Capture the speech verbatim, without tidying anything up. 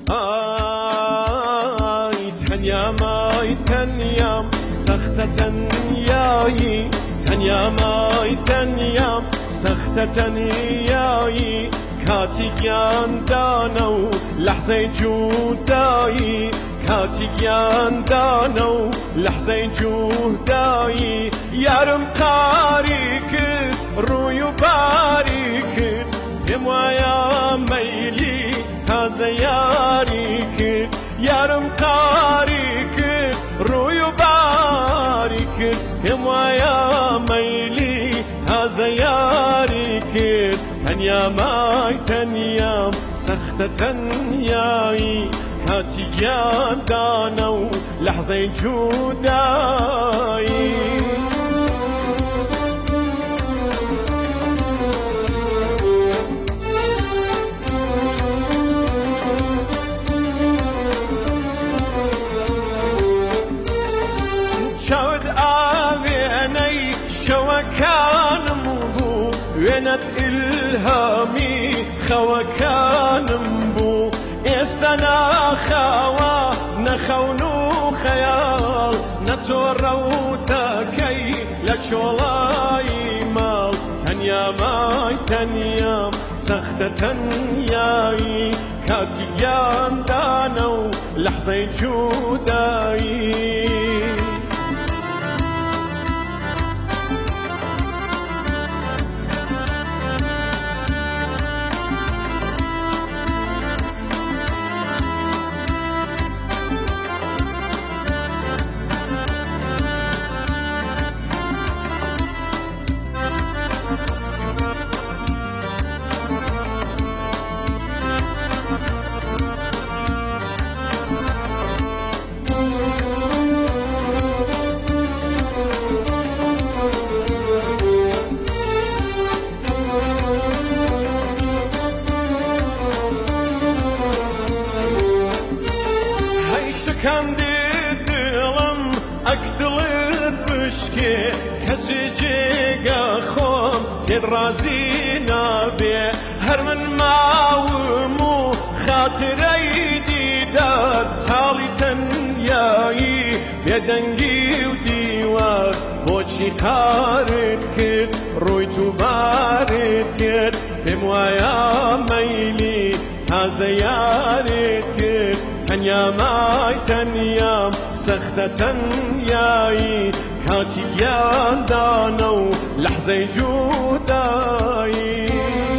آی تنیام آی تنیام سخت تنیایی تنیام آی تنیام سخت تنیایی کاتی گیان دانو لحظه جودایی کاتی گیان دانو لحظه جودایی یارم قاری کرد روی و باری کرد پێم وایە مەیلی تازە یاری کرد یارم قاری کرد ڕووی و باری کرد پێم وایە مەیلی تازە یاری کرد تەنیامای تەنیام سەختە تەنیایی کاتی گیان دانە و لەحزەی جودایی شاود ئاوێنەی شەوەکانم بوو وێنەت ئیلهامی خەوەکانم بوو ئێستا ناخاوە نەخەون و خەیاڵ نەتۆڕە و تەکەی لە چۆڵایی ماڵ تەنیامای تەنیام سەختە تەنیایی کاتی گیان دانە و لەحزەی جودایی شکاندی دڵم ئەک دڵت بشکێ کەسی جێگە خۆم پێت ڕازی نابێ هەر من ماوم و خاترەی دیدار تاڵی تەنیایی بێدەنگی و دیوار بۆچی قارت کرد ڕووی تو بارت کرد پێم وایە مەیلی تازە یارت کرد تەنیامای تەنیام سەختە تەنیایی کاتی گیان دانە و لەحزەی جودایی